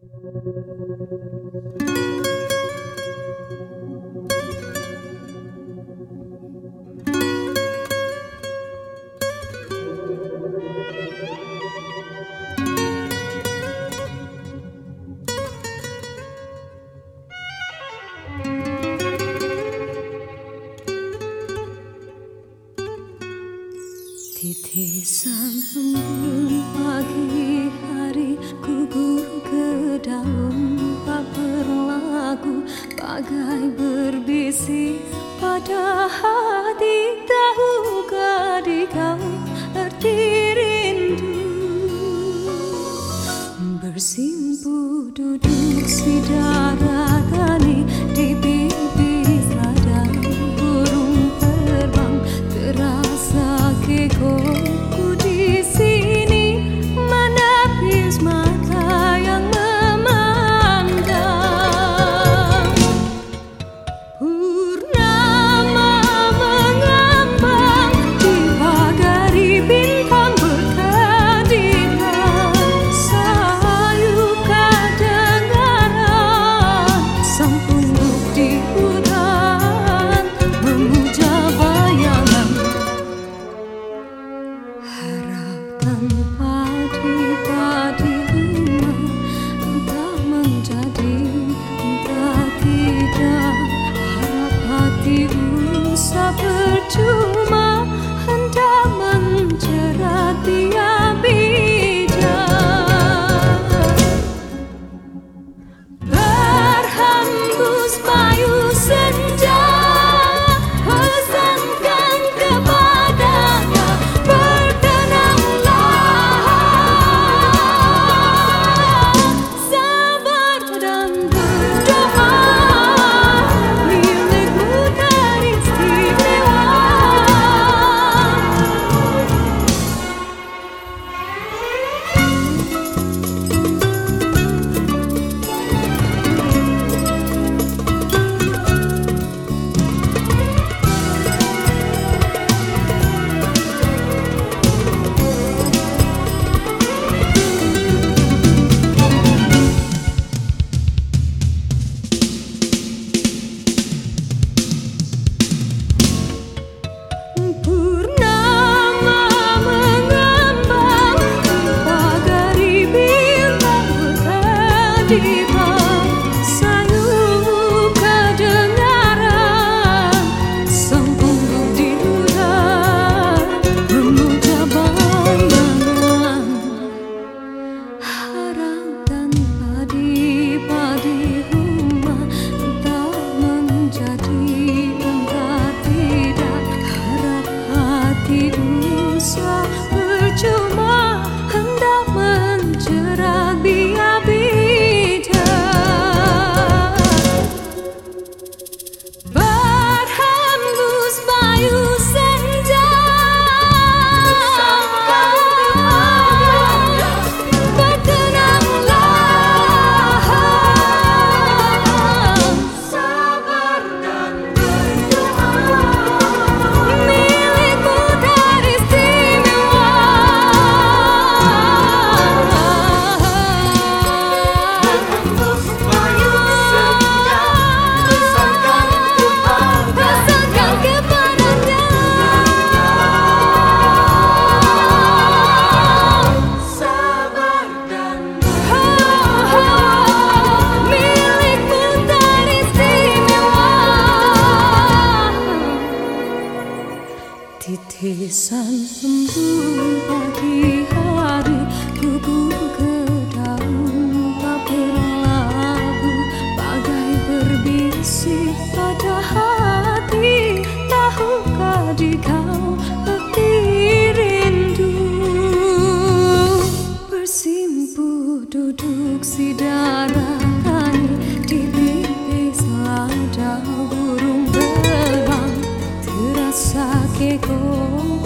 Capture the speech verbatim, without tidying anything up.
Titisan embun pagi hari gugur ke daun paper lagu, bagai berbisik pada hati. Tahukah di kau arti rindu? Bersimpu duduk sidara tani di bibir ladang, burung terbang terasa kekoku di sini, menepis mata yang memandang. Purnama mengambang di pagari bintang berkadiran, sayup kedengaran sang pungguk di hutan memuja bayangan. Harapkan padi-padi rumah entah menjadi entah tidak, harap hati usah percuma hendak menjerat dia bijak. Berhembus payu senja, pesankan kepadanya, sabar dan berdoa, milikmu teristimewa. Purnama mengambang di pagari bintang berkadiran, sayup kedengaran sang pungguk di hutan memuja bayangan. Harapkan padi-padi rumah entah menjadi entah tidak, harap hati usah percuma hendak menjerat dia bijak. Berhembus payu senja, bertenanglah, sabar dan berdoa, milikmu teristimewa. Berhembus payu senja, pesankan kepadanya, sabar dan berdoa, milikmu teristimewa. Titisan embun pagi hari gugur ke daun paper lagu, bagai berbisik pada hati. Tahukah di kau arti rindu? Bersimpu duduk sidara tani di bibir ladang, burung terbang terasa kekoku